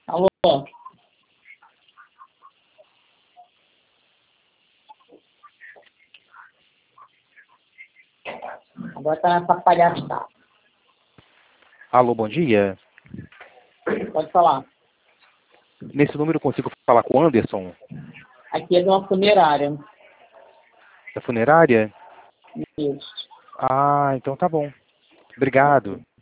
Alô? Agora tá nessa palhaçada. Alô, bom dia. Pode falar. Nesse número eu consigo falar com o Anderson, Aqui é de uma funerária. da funerária? Isso. Ah, então tá bom. Obrigado.